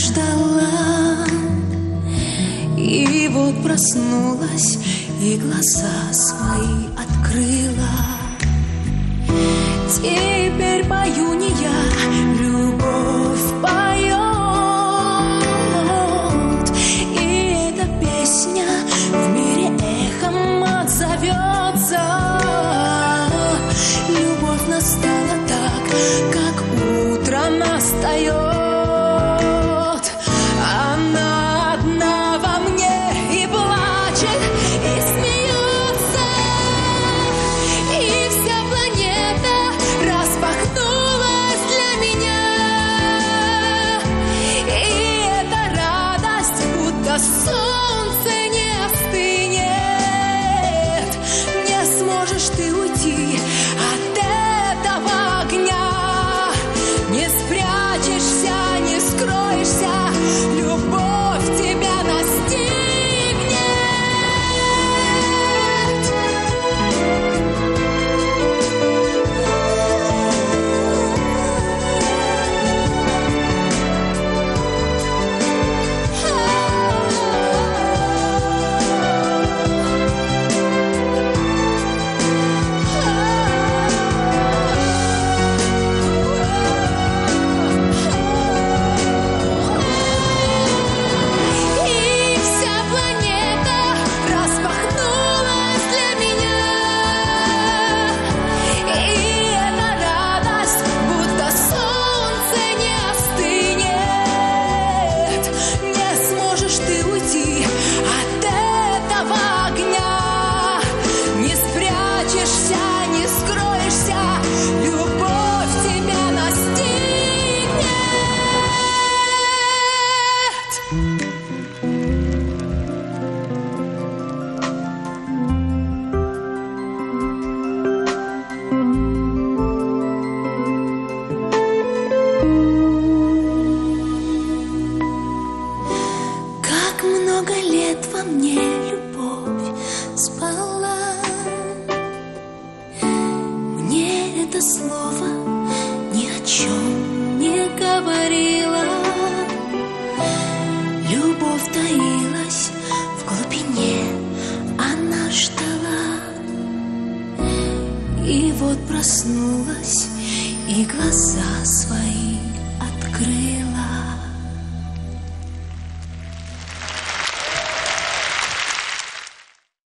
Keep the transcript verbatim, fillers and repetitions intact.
ждала, и вот проснулась, и глаза свои открыла. Теперь пою не я, любовь поет, и эта песня в мире эхом отзовется. Любовь настала так, как утро настает. Она одна во мне и плачет, и смеется, и вся планета распахнулась для меня. И эта радость, будто солнце не остынет. Не сможешь ты уйти от этого огня, не спрячешься, не скроешься, любовь тебя настигнет. И вся планета распахнулась для меня. И эта радость, будто солнце не остынет. Не сможешь ты уйти от этого огня, не спрячешься, не скроешься, любовь тебя настигнет. Как много лет во мне любовь спала. Мне это слово ни о чем не говорило. Любовь таилась в глубине, она ждала. И вот проснулась, и глаза свои открыла.